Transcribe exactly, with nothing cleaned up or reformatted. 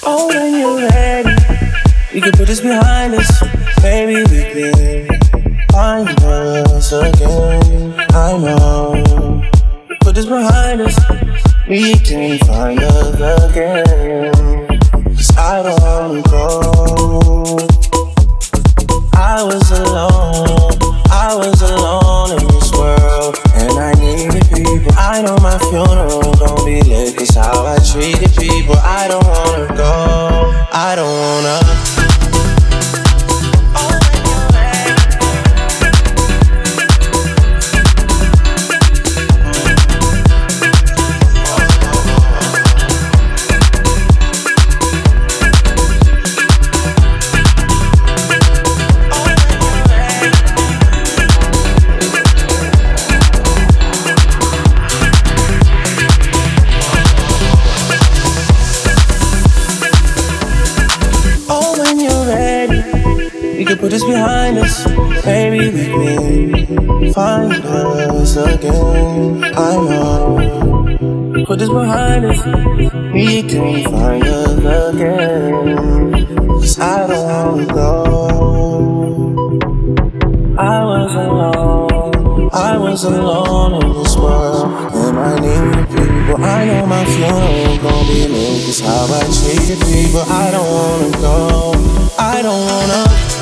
Oh, when you're ready, we can put this behind us. Maybe we can find us again. I know. Put this behind us, we can find us again. 'Cause I don't wanna go. I was alone, I was alone in this world, and I needed people. I know my funeral gon' be lit, 'cause how I treated people. I don't wanna go, I don't wanna. We could put this behind us. Maybe we can find us again. I know. Put this behind us. We can find us again. 'Cause I don't wanna go. I was alone. I was alone in this world, and I needed people. I know my funeral gon' be lit, 'cause how I treated people. I don't wanna go. I don't wanna.